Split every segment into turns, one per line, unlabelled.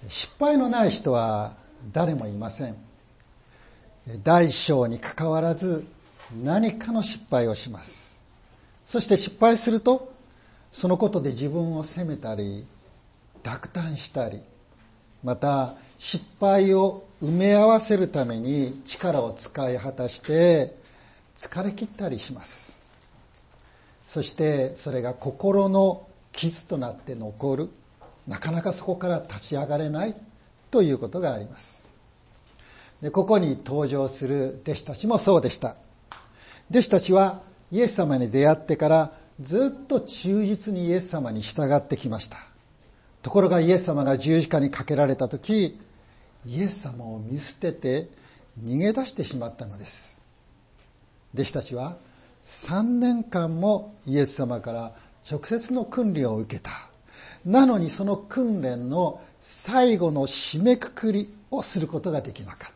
失敗のない人は誰もいません。大小にかかわらず何かの失敗をします。そして失敗すると、そのことで自分を責めたり、落胆したり、また失敗を埋め合わせるために力を使い果たして疲れ切ったりします。そしてそれが心の傷となって残る。なかなかそこから立ち上がれないということがあります。で、ここに登場する弟子たちもそうでした。弟子たちはイエス様に出会ってからずっと忠実にイエス様に従ってきました。ところがイエス様が十字架にかけられたとき、イエス様を見捨てて逃げ出してしまったのです。弟子たちは3年間もイエス様から直接の訓練を受けた。なのにその訓練の最後の締めくくりをすることができなかった。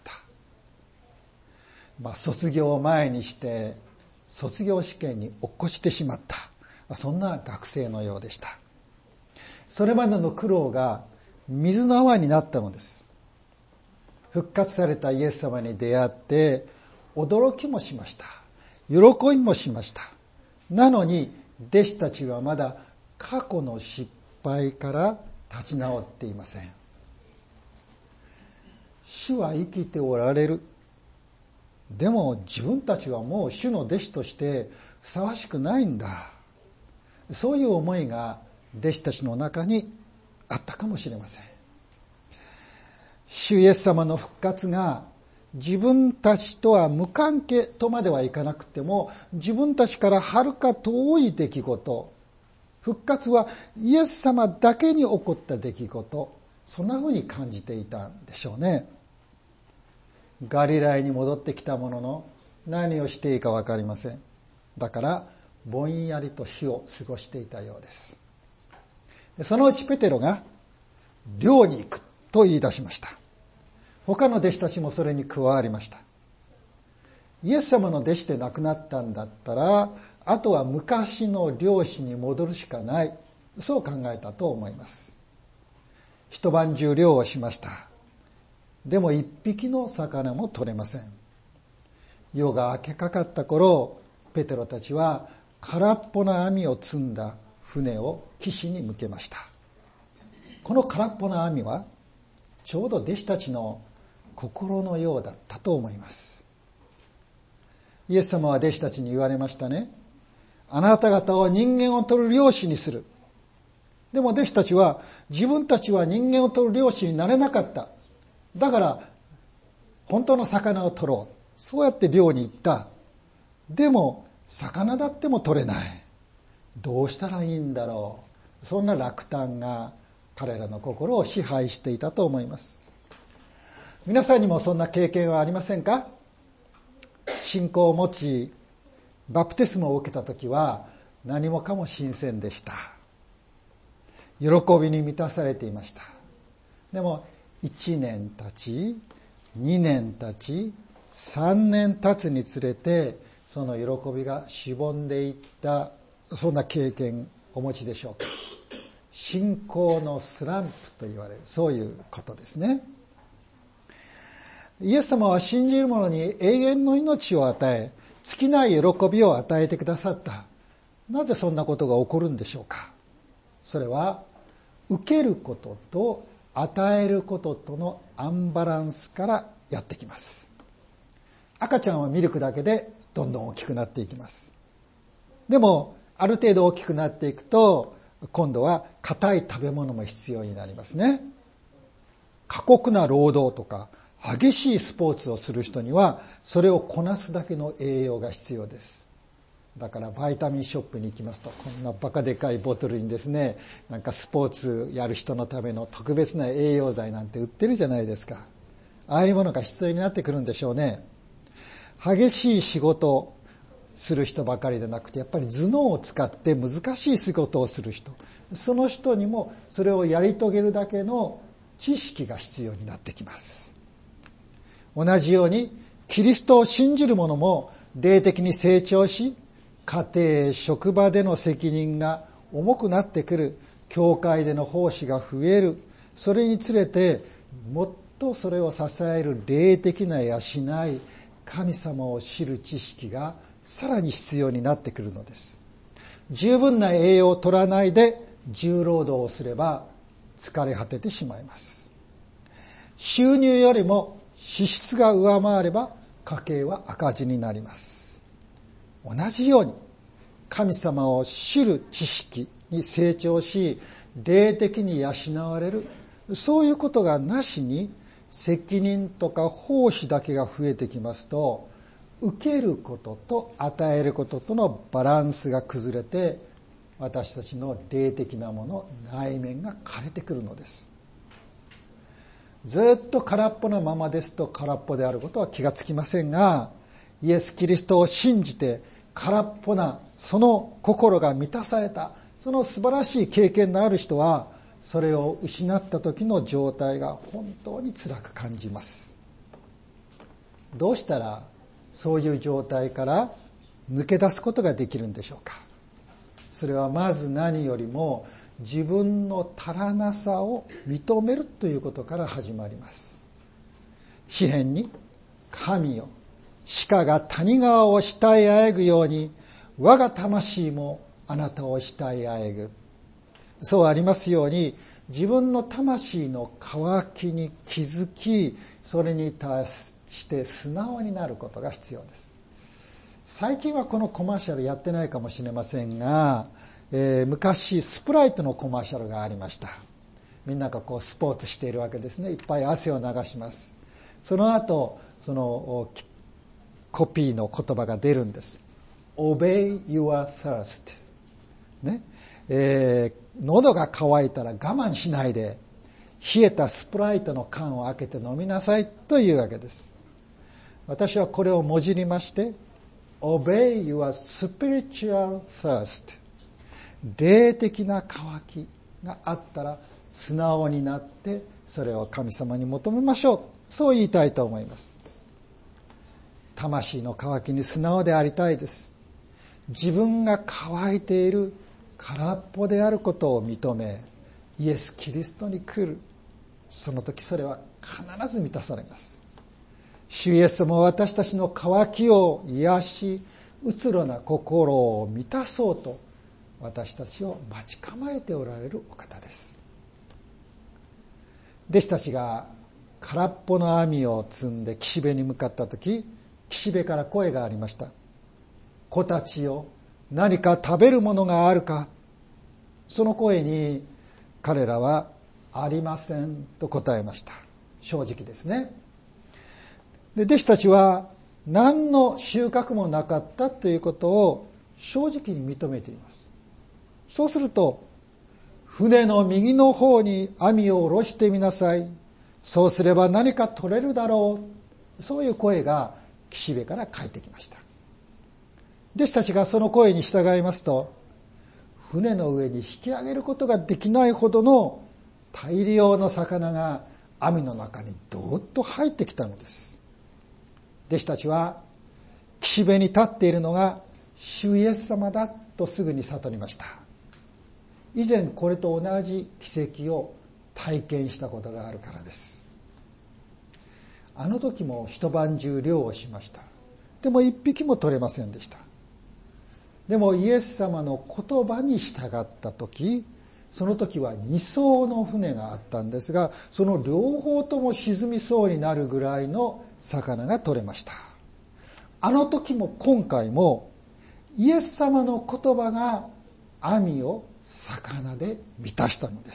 卒業を前にして卒業試験に落っこちてしまった。そんな学生のようでした。それまでの苦労が水の泡になったのです。復活されたイエス様に出会って驚きもしました。喜びもしました。なのに弟子たちはまだ過去の失敗から立ち直っていません。主は生きておられる。でも自分たちはもう主の弟子としてふさわしくないんだ。そういう思いが弟子たちの中にあったかもしれません。主イエス様の復活が自分たちとは無関係とまではいかなくても、自分たちからはるか遠い出来事、復活はイエス様だけに起こった出来事、そんなふうに感じていたんでしょうね。ガリラヤに戻ってきたものの何をしていいか分かりません。だからぼんやりと日を過ごしていたようです。そのうちペテロが漁に行くと言い出しました。他の弟子たちもそれに加わりました。イエス様の弟子で亡くなったんだったら、あとは昔の漁師に戻るしかない。そう考えたと思います。一晩中漁をしました。でも一匹の魚も取れません。夜が明けかかった頃、ペテロたちは空っぽな網を積んだ船を岸に向けました。この空っぽな網はちょうど弟子たちの心のようだったと思います。イエス様は弟子たちに言われましたね。あなた方を人間を取る漁師にする。でも弟子たちは自分たちは人間を取る漁師になれなかった。だから本当の魚を取ろう。そうやって漁に行った。でも魚だっても取れない。どうしたらいいんだろう。そんな落胆が彼らの心を支配していたと思います。皆さんにもそんな経験はありませんか？信仰を持ち、バプテスマを受けた時は何もかも新鮮でした。喜びに満たされていました。でも1年経ち、2年経ち、3年経つにつれて、その喜びがしぼんでいった、そんな経験お持ちでしょうか。信仰のスランプと言われる、そういうことですね。イエス様は信じる者に永遠の命を与え、尽きない喜びを与えてくださった。なぜそんなことが起こるんでしょうか。それは受けることと与えることとのアンバランスからやってきます。赤ちゃんはミルクだけでどんどん大きくなっていきます。でもある程度大きくなっていくと、今度は硬い食べ物も必要になりますね。過酷な労働とか激しいスポーツをする人にはそれをこなすだけの栄養が必要です。だからバイタミンショップに行きますと、こんなバカでかいボトルにですね、なんかスポーツやる人のための特別な栄養剤なんて売ってるじゃないですか。ああいうものが必要になってくるんでしょうね。激しい仕事をする人ばかりでなくて、やっぱり頭脳を使って難しい仕事をする人、その人にもそれをやり遂げるだけの知識が必要になってきます。同じようにキリストを信じる者も霊的に成長し、家庭、職場での責任が重くなってくる、教会での奉仕が増える、 それにつれてもっとそれを支える霊的な養い、神様を知る知識がさらに必要になってくるのです。十分な栄養を取らないで重労働をすれば疲れ果ててしまいます。収入よりも支出が上回れば家計は赤字になります。同じように神様を知る知識に成長し、霊的に養われる、そういうことがなしに責任とか奉仕だけが増えてきますと、受けることと与えることとのバランスが崩れて、私たちの霊的なもの、内面が枯れてくるのです。ずっと空っぽのままですと空っぽであることは気がつきませんが、イエス・キリストを信じて空っぽなその心が満たされた、その素晴らしい経験のある人は、それを失った時の状態が本当に辛く感じます。どうしたらそういう状態から抜け出すことができるんでしょうか。それはまず何よりも自分の足らなさを認めるということから始まります。詩編に、神よ、鹿が谷川を慕いあえぐように、我が魂もあなたを慕いあえぐ。そうありますように、自分の魂の渇きに気づき、それに対して素直になることが必要です。最近はこのコマーシャルやってないかもしれませんが、昔スプライトのコマーシャルがありました。みんながこうスポーツしているわけですね。いっぱい汗を流します。その後、そのコピーの言葉が出るんです。Obey your thirst。ね。喉が渇いたら我慢しないで、冷えたスプライトの缶を開けて飲みなさいというわけです。私はこれをもじりまして、Obey your spiritual thirst。霊的な渇きがあったら素直になってそれを神様に求めましょう。そう言いたいと思います。魂の渇きに素直でありたいです。自分が渇いている空っぽであることを認め、イエス・キリストに来る。その時それは必ず満たされます。主イエス様は私たちの渇きを癒し、うつろな心を満たそうと私たちを待ち構えておられるお方です。弟子たちが空っぽの網を積んで岸辺に向かった時、岸辺から声がありました。子たちよ、何か食べるものがあるか。その声に彼らはありませんと答えました。正直ですね。で、弟子たちは何の収穫もなかったということを正直に認めています。そうすると、船の右の方に網を下ろしてみなさい。そうすれば何か取れるだろう。そういう声が岸辺から返ってきました。弟子たちがその声に従いますと、船の上に引き上げることができないほどの大量の魚が網の中にどーっと入ってきたのです。弟子たちは岸辺に立っているのが主イエス様だとすぐに悟りました。以前これと同じ奇跡を体験したことがあるからです。あの時も一晩中漁をしました。でも一匹も取れませんでした。でもイエス様の言葉に従った時、その時は2艘の船があったんですが、その両方とも沈みそうになるぐらいの魚が取れました。あの時も今回もイエス様の言葉が網を魚で満たしたのです。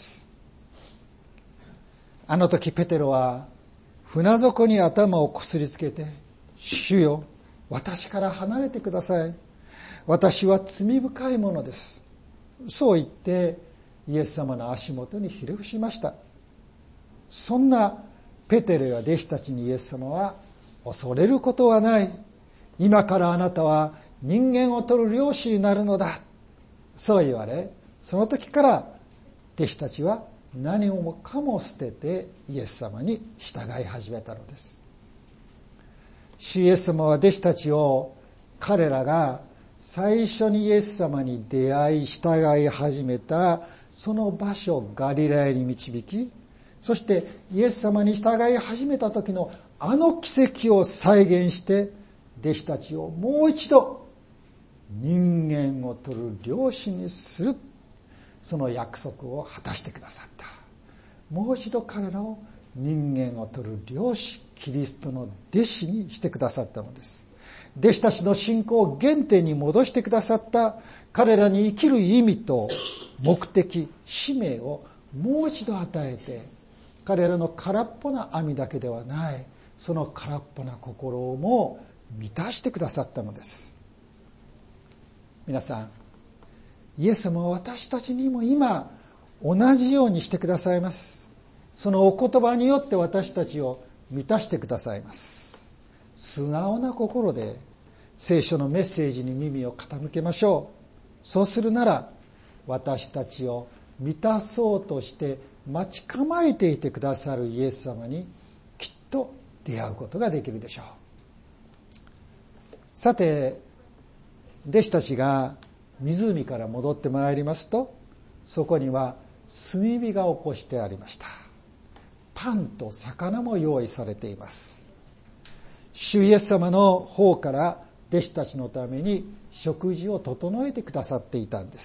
あの時ペテロは船底に頭をこすりつけて、主よ、私から離れてください。私は罪深いものです。そう言ってイエス様の足元にひれ伏しました。そんなペテロや弟子たちにイエス様は、恐れることはない。今からあなたは人間を取る漁師になるのだ。そう言われ、その時から弟子たちは何もかも捨ててイエス様に従い始めたのです。主イエス様は弟子たちを、彼らが最初にイエス様に出会い従い始めたその場所ガリラヤに導き、 そしてイエス様に従い始めた時のあの奇跡を再現して、弟子たちをもう一度人間を取る漁師にする、その約束を果たしてくださった。もう一度彼らを人間を取る漁師、キリストの弟子にしてくださったのです。弟子たちの信仰を原点に戻してくださった。彼らに生きる意味と目的、使命をもう一度与えて、彼らの空っぽな網だけではない、その空っぽな心をも満たしてくださったのです。皆さん、イエス様は私たちにも今同じようにしてくださいます。そのお言葉によって私たちを満たしてくださいます。素直な心で聖書のメッセージに耳を傾けましょう。そうするなら、私たちを満たそうとして待ち構えていてくださるイエス様にきっと出会うことができるでしょう。さて、弟子たちが湖から戻ってまいりますと、そこには炭火が起こしてありました。パンと魚も用意されています。主イエス様の方から弟子たちのために食事を整えてくださっていたんです。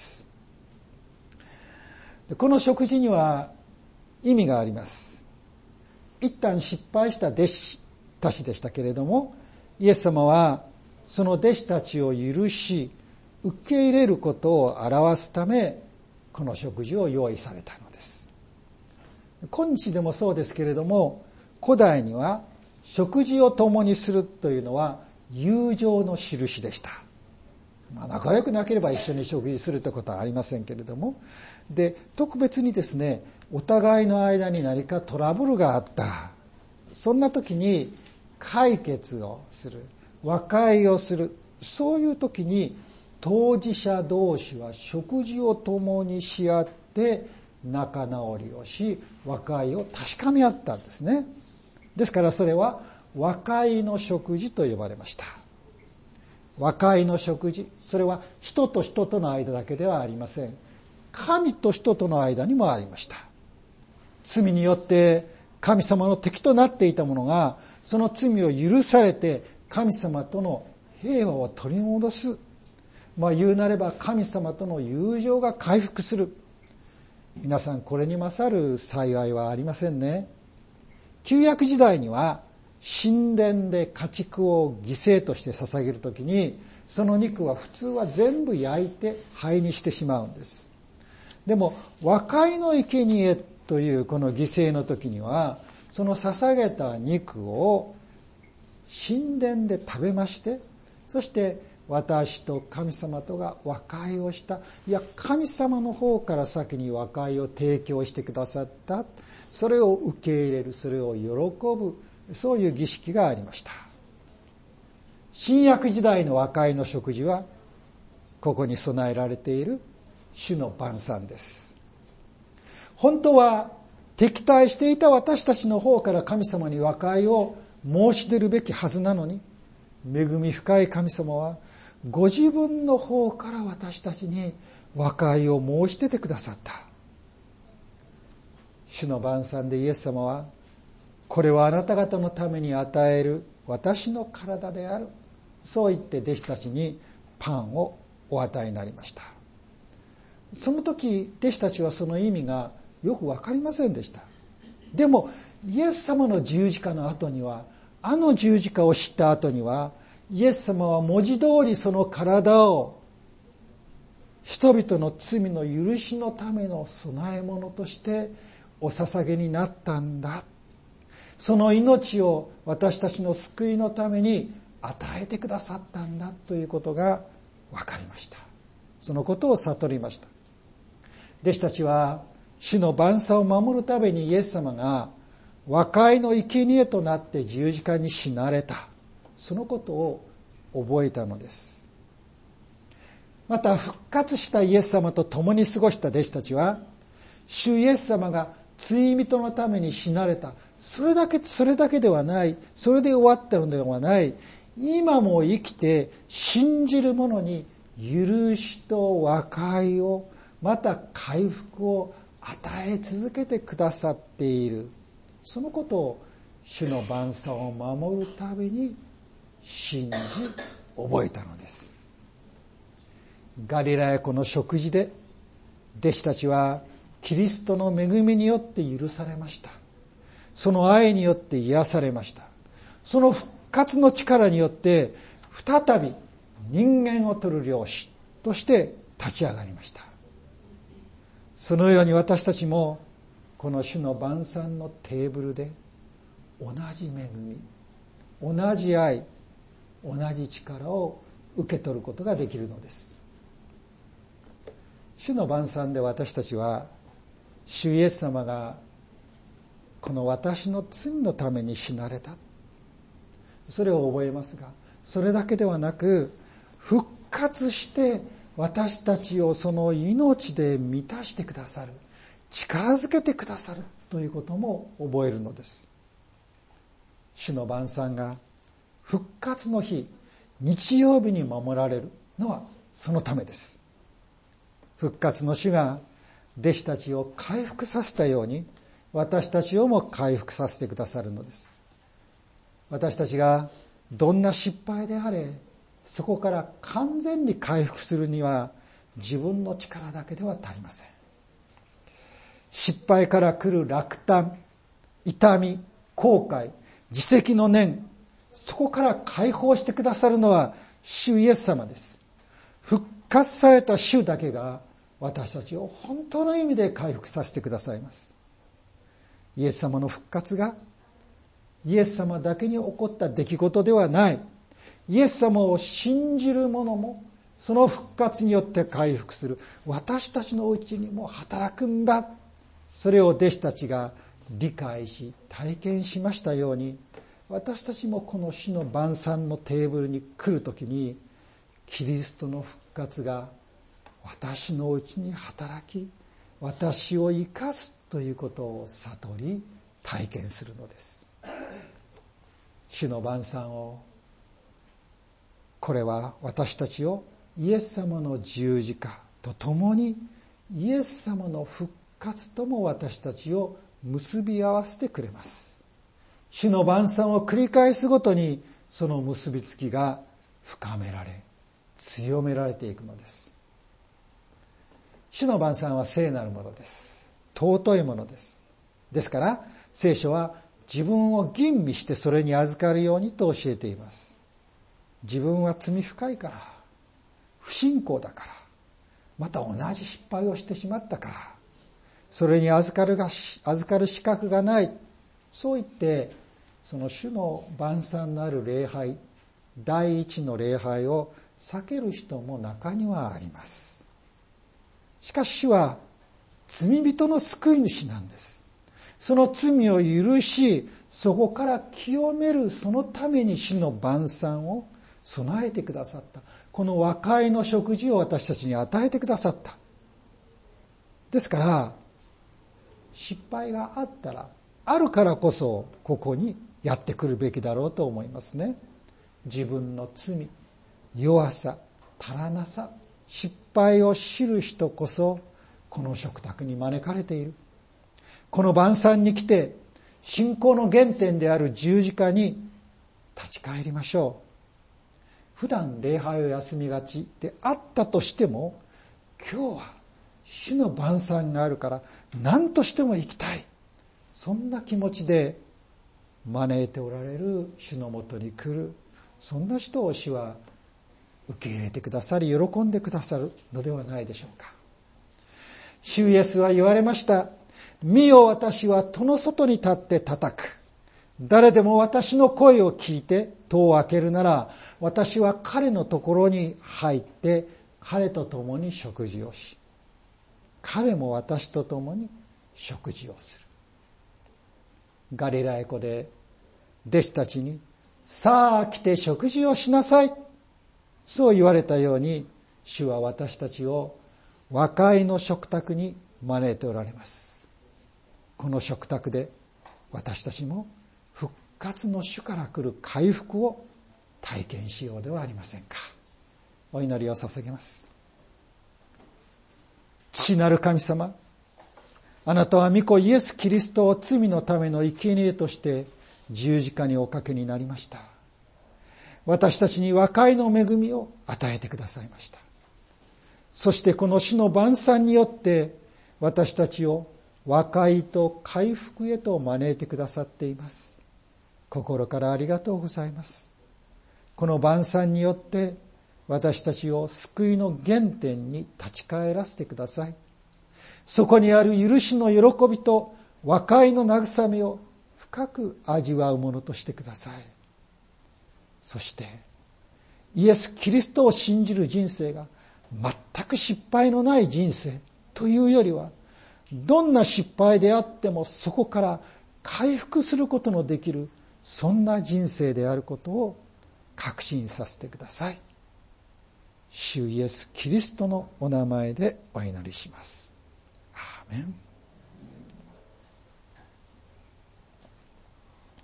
この食事には意味があります。一旦失敗した弟子たちでしたけれども、イエス様はその弟子たちを許し、受け入れることを表すため、この食事を用意されたのです。今日でもそうですけれども、古代には食事を共にするというのは友情の印でした。仲良くなければ一緒に食事するということはありませんけれども、で、特別にですね、お互いの間に何かトラブルがあった。そんな時に解決をする、和解をする、そういう時に当事者同士は食事を共にし合って仲直りをし、和解を確かめ合ったんですね。ですからそれは和解の食事と呼ばれました。和解の食事、それは人と人との間だけではありません。神と人との間にもありました。罪によって神様の敵となっていたものが、その罪を許されて神様との平和を取り戻す。言うなれば神様との友情が回復する。皆さん、これに勝る幸いはありませんね。旧約時代には神殿で家畜を犠牲として捧げるときに、その肉は普通は全部焼いて灰にしてしまうんです。でも和解の生贄というこの犠牲の時には、その捧げた肉を神殿で食べまして、そして私と神様とが和解をした。いや、神様の方から先に和解を提供してくださった。それを受け入れる、それを喜ぶ、そういう儀式がありました。新約時代の和解の食事は、ここに備えられている主の晩餐です。本当は敵対していた私たちの方から神様に和解を申し出るべきはずなのに、恵み深い神様はご自分の方から私たちに和解を申し出てくださった。主の晩餐でイエス様は、これはあなた方のために与える私の体である。そう言って弟子たちにパンをお与えになりました。その時、弟子たちはその意味がよくわかりませんでした。でも、イエス様の十字架の後には、あの十字架を知った後には、イエス様は文字通りその体を人々の罪の許しのための供え物としてお捧げになったんだ。その命を私たちの救いのために与えてくださったんだということが分かりました。そのことを悟りました。弟子たちは主の晩餐を守るためにイエス様が和解の生贄となって十字架に死なれた。そのことを覚えたのです。また復活したイエス様と共に過ごした弟子たちは、主イエス様が罪人のために死なれた。それだけではない。それで終わったのではない。今も生きて信じる者に許しと和解を、また回復を与え続けてくださっている。そのことを主の晩餐を守るたびに信じ覚えたのです。ガリラヤ湖の食事で弟子たちはキリストの恵みによって許されました。その愛によって癒されました。その復活の力によって再び人間を取る漁師として立ち上がりました。そのように私たちもこの主の晩餐のテーブルで同じ恵み、同じ愛、同じ力を受け取ることができるのです。主の晩餐で私たちは主イエス様がこの私の罪のために死なれた、それを覚えますが、それだけではなく復活して私たちをその命で満たしてくださる、力づけてくださるということも覚えるのです。主の晩餐が復活の日、日曜日に守られるのはそのためです。復活の主が弟子たちを回復させたように、私たちをも回復させてくださるのです。私たちがどんな失敗であれ、そこから完全に回復するには自分の力だけでは足りません。失敗から来る落胆、痛み、後悔、自責の念、そこから解放してくださるのは主イエス様です。復活された主だけが私たちを本当の意味で回復させてくださいます。イエス様の復活がイエス様だけに起こった出来事ではない。イエス様を信じる者もその復活によって回復する。私たちのうちにも働くんだ。それを弟子たちが理解し体験しましたように、私たちもこの主の晩餐のテーブルに来るときに、キリストの復活が私のうちに働き、私を生かすということを悟り体験するのです。主の晩餐を、これは私たちをイエス様の十字架とともにイエス様の復活とも私たちを結び合わせてくれます。主の晩餐を繰り返すごとにその結びつきが深められ強められていくのです。主の晩餐は聖なるものです。尊いものです。ですから聖書は自分を吟味してそれに預かるようにと教えています。自分は罪深いから、不信仰だから、また同じ失敗をしてしまったから、それに預かる資格がない。そう言って、その主の晩餐のある礼拝、第一の礼拝を避ける人も中にはあります。しかし主は罪人の救い主なんです。その罪を許し、そこから清める、そのために主の晩餐を備えてくださった。この和解の食事を私たちに与えてくださった。ですから、失敗があったら、あるからこそここにやってくるべきだろうと思いますね。自分の罪、弱さ、足らなさ、失敗を知る人こそこの食卓に招かれている。この晩餐に来て信仰の原点である十字架に立ち返りましょう。普段礼拝を休みがちであったとしても、今日は主の晩餐があるから何としても行きたい、そんな気持ちで招いておられる主のもとに来る、そんな人を主は受け入れてくださり喜んでくださるのではないでしょうか。主イエスは言われました。見よ、私は戸の外に立って叩く。誰でも私の声を聞いて戸を開けるなら、私は彼のところに入って彼と共に食事をし、彼も私と共に食事をする。ガリラヤ湖で弟子たちに、さあ来て食事をしなさい、そう言われたように、主は私たちを和解の食卓に招いておられます。この食卓で私たちも復活の主から来る回復を体験しようではありませんか。お祈りを捧げます。父なる神様、 あなたは御子イエス・キリストを罪のための生贄として十字架におかけになりました。私たちに和解の恵みを与えてくださいました。そしてこの主の晩餐によって私たちを和解と回復へと招いてくださっています。心からありがとうございます。この晩餐によって私たちを救いの原点に立ち返らせてください。そこにある許しの喜びと和解の慰めを深く味わうものとしてください。そしてイエス・キリストを信じる人生が全く失敗のない人生というよりは、どんな失敗であってもそこから回復することのできる、そんな人生であることを確信させてください。主イエス・キリストのお名前でお祈りします。アーメン。